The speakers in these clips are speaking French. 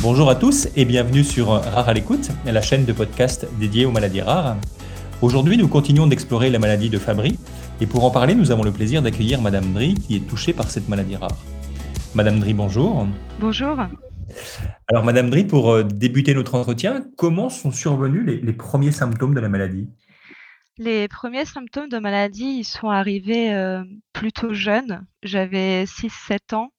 Bonjour à tous et bienvenue sur Rare à l'écoute, la chaîne de podcast dédiée aux maladies rares. Aujourd'hui, nous continuons d'explorer la maladie de Fabry et pour en parler, nous avons le plaisir d'accueillir Madame Dry qui est touchée par cette maladie rare. Madame Dry, bonjour. Bonjour. Alors Madame Dry, pour débuter notre entretien, comment sont survenus les premiers symptômes de la maladie ? Les premiers symptômes de maladie, ils sont arrivés plutôt jeune. J'avais 6-7 ans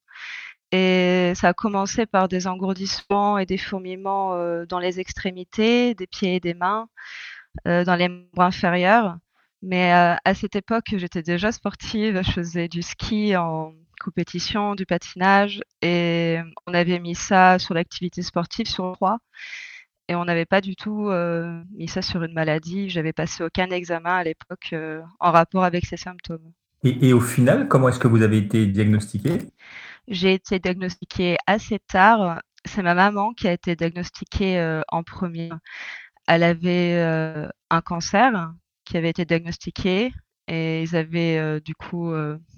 et ça a commencé par des engourdissements et des fourmillements dans les extrémités, des pieds et des mains, dans les membres inférieurs. Mais à cette époque, j'étais déjà sportive. Je faisais du ski en compétition, du patinage et on avait mis ça sur l'activité sportive sur 3. Et on n'avait pas du tout mis ça sur une maladie. J'avais passé aucun examen à l'époque en rapport avec ces symptômes. Et au final, comment est-ce que vous avez été diagnostiquée ? J'ai été diagnostiquée assez tard. C'est ma maman qui a été diagnostiquée en premier. Elle avait un cancer qui avait été diagnostiqué et ils avaient du coup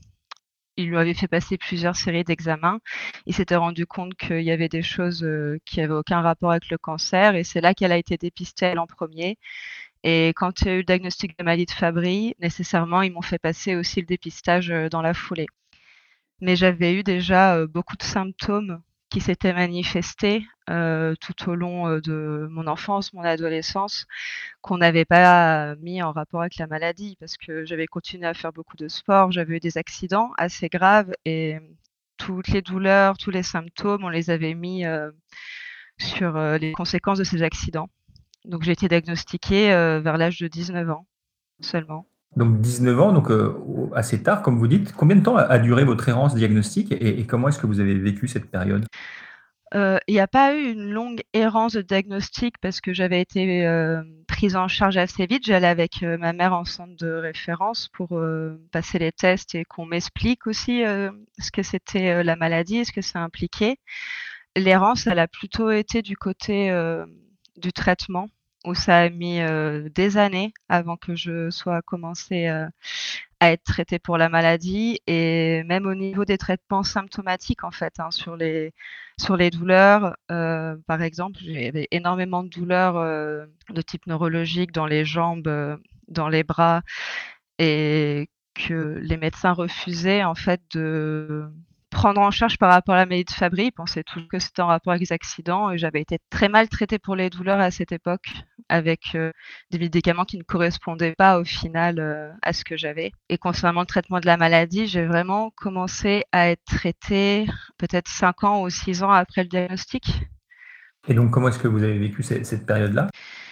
ils lui avaient fait passer plusieurs séries d'examens. Ils s'étaient rendu compte qu'il y avait des choses qui avaient aucun rapport avec le cancer et c'est là qu'elle a été dépistée elle en premier. Et quand il y a eu le diagnostic de maladie de Fabry, nécessairement, ils m'ont fait passer aussi le dépistage dans la foulée. Mais j'avais eu déjà beaucoup de symptômes qui s'étaient manifestés tout au long de mon enfance, mon adolescence, qu'on n'avait pas mis en rapport avec la maladie parce que j'avais continué à faire beaucoup de sport, j'avais eu des accidents assez graves et toutes les douleurs, tous les symptômes, on les avait mis sur les conséquences de ces accidents. Donc j'ai été diagnostiquée vers l'âge de 19 ans seulement. Donc 19 ans, donc assez tard, comme vous dites. Combien de temps a duré votre errance diagnostique et comment est-ce que vous avez vécu cette période ? Il n'y a pas eu une longue errance de diagnostic parce que j'avais été prise en charge assez vite. J'allais avec ma mère en centre de référence pour passer les tests et qu'on m'explique aussi ce que c'était la maladie et ce que ça impliquait. L'errance, elle a plutôt été du côté du traitement où ça a mis des années avant que je sois commencée à être traitée pour la maladie et même au niveau des traitements symptomatiques en fait, hein, sur les douleurs. Par exemple, j'avais énormément de douleurs de type neurologique dans les jambes, dans les bras et que les médecins refusaient en fait de prendre en charge par rapport à la maladie de Fabry. Ils pensaient toujours que c'était en rapport avec les accidents et j'avais été très mal traitée pour les douleurs à cette époque avec des médicaments qui ne correspondaient pas au final à ce que j'avais. Et concernant le traitement de la maladie, j'ai vraiment commencé à être traitée peut-être 5 ans ou 6 ans après le diagnostic. Et donc comment est-ce que vous avez vécu cette période-là ?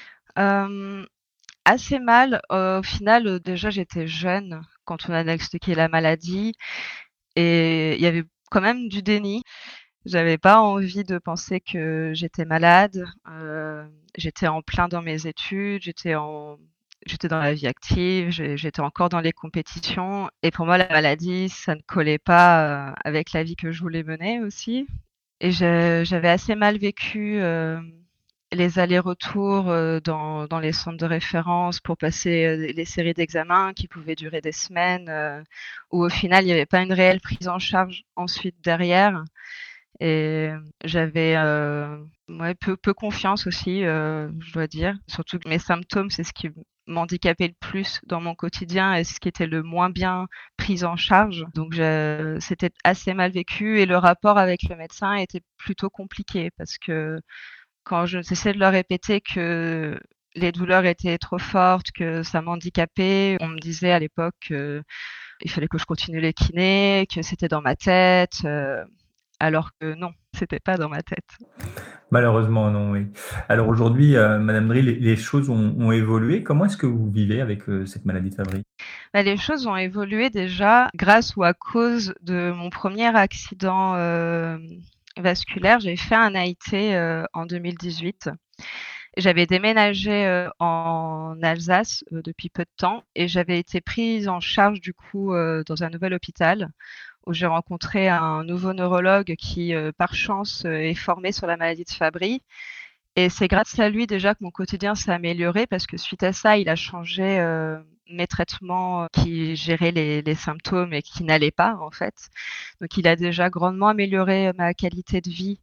Assez mal. Au final, déjà j'étais jeune quand on a diagnostiqué la maladie et il y avait quand même du déni. J'avais pas envie de penser que j'étais malade. J'étais en plein dans mes études, j'étais dans la vie active, j'étais encore dans les compétitions et pour moi la maladie, ça ne collait pas, avec la vie que je voulais mener aussi et j'avais assez mal vécu, les allers-retours, dans les centres de référence pour passer, les séries d'examens qui pouvaient durer des semaines, où au final il y avait pas une réelle prise en charge ensuite derrière. Et j'avais ouais, peu confiance aussi, je dois dire. Surtout que mes symptômes, c'est ce qui m'handicapait le plus dans mon quotidien et ce qui était le moins bien pris en charge. Donc c'était assez mal vécu et le rapport avec le médecin était plutôt compliqué parce que quand je cessais de leur répéter que les douleurs étaient trop fortes, que ça m'handicapait, on me disait à l'époque qu'il fallait que je continue les kinés, que c'était dans ma tête, alors que non, c'était pas dans ma tête. Malheureusement, non, oui. Alors aujourd'hui, Madame Dry, les choses ont évolué. Comment est-ce que vous vivez avec cette maladie de Fabry ? Bah, les choses ont évolué déjà grâce ou à cause de mon premier accident vasculaire. J'ai fait un AIT en 2018. J'avais déménagé en Alsace depuis peu de temps et j'avais été prise en charge du coup dans un nouvel hôpital où j'ai rencontré un nouveau neurologue qui, par chance, est formé sur la maladie de Fabry et c'est grâce à lui déjà que mon quotidien s'est amélioré parce que suite à ça, il a changé, mes traitements, qui géraient les symptômes et qui n'allaient pas, en fait. Donc il a déjà grandement amélioré ma qualité de vie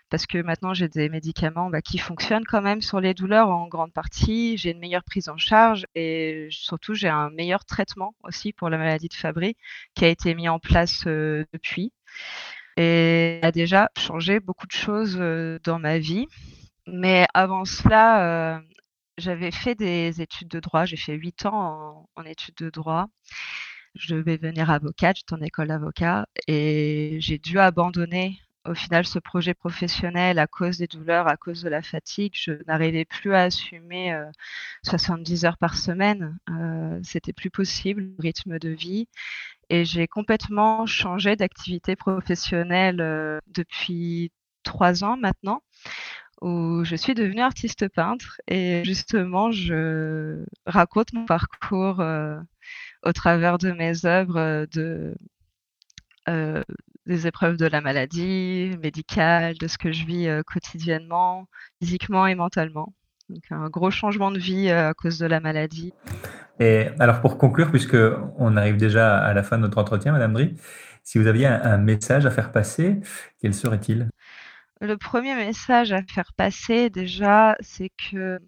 parce que maintenant j'ai des médicaments qui fonctionnent quand même sur les douleurs en grande partie. J'ai une meilleure prise en charge et surtout j'ai un meilleur traitement aussi pour la maladie de Fabry qui a été mis en place depuis et a déjà changé beaucoup de choses dans ma vie. Mais avant cela, j'avais fait des études de droit. J'ai fait 8 ans en études de droit. Je devais devenir avocate, j'étais en école d'avocat et j'ai dû abandonner au final ce projet professionnel à cause des douleurs, à cause de la fatigue. Je n'arrivais plus à assumer 70 heures par semaine. C'était plus possible, le rythme de vie. Et j'ai complètement changé d'activité professionnelle depuis 3 ans maintenant, où je suis devenue artiste peintre. Et justement, je raconte mon parcours au travers de mes œuvres, des épreuves de la maladie médicale, de ce que je vis quotidiennement, physiquement et mentalement. Donc un gros changement de vie à cause de la maladie. Et alors pour conclure, puisque on arrive déjà à la fin de notre entretien, Madame Dry, si vous aviez un message à faire passer, quel serait-il? Le premier message à faire passer déjà, c'est que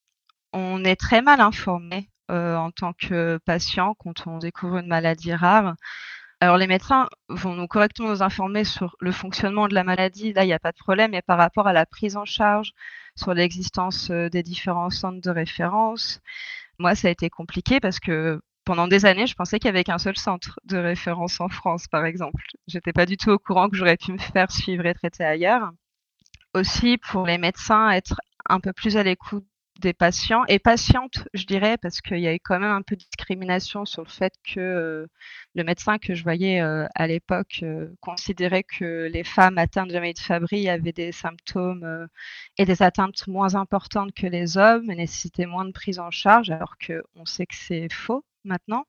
on est très mal informé en tant que patient quand on découvre une maladie rare. Alors les médecins vont nous correctement nous informer sur le fonctionnement de la maladie, là il n'y a pas de problème, mais par rapport à la prise en charge, sur l'existence des différents centres de référence, moi ça a été compliqué parce que pendant des années, je pensais qu'il n'y avait qu'un seul centre de référence en France, par exemple. J'étais pas du tout au courant que j'aurais pu me faire suivre et traiter ailleurs. Aussi, pour les médecins, être un peu plus à l'écoute des patients et patientes, je dirais, parce qu'il y a eu quand même un peu de discrimination sur le fait que le médecin que je voyais à l'époque considérait que les femmes atteintes de la maladie de Fabry avaient des symptômes et des atteintes moins importantes que les hommes et nécessitaient moins de prise en charge, alors qu'on sait que c'est faux maintenant.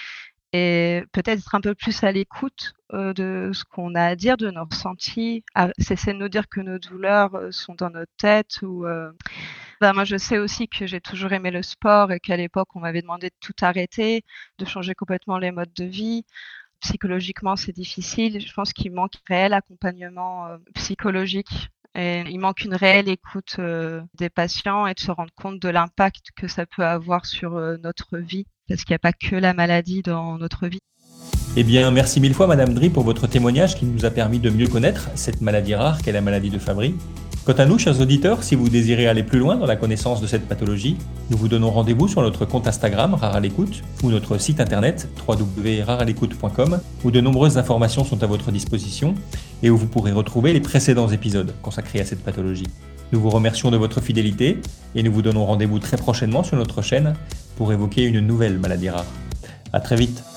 Et peut-être être un peu plus à l'écoute de ce qu'on a à dire, de nos ressentis, cesser de nous dire que nos douleurs sont dans notre tête ou moi je sais aussi que j'ai toujours aimé le sport et qu'à l'époque on m'avait demandé de tout arrêter, de changer complètement les modes de vie. Psychologiquement c'est difficile, je pense qu'il manque un réel accompagnement psychologique et il manque une réelle écoute des patients et de se rendre compte de l'impact que ça peut avoir sur notre vie, parce qu'il n'y a pas que la maladie dans notre vie. Eh bien, merci mille fois, Madame Dry, pour votre témoignage qui nous a permis de mieux connaître cette maladie rare qu'est la maladie de Fabry. Quant à nous, chers auditeurs, si vous désirez aller plus loin dans la connaissance de cette pathologie, nous vous donnons rendez-vous sur notre compte Instagram Rare à l'écoute ou notre site internet www.rarealécoute.com où de nombreuses informations sont à votre disposition et où vous pourrez retrouver les précédents épisodes consacrés à cette pathologie. Nous vous remercions de votre fidélité et nous vous donnons rendez-vous très prochainement sur notre chaîne pour évoquer une nouvelle maladie rare. À très vite.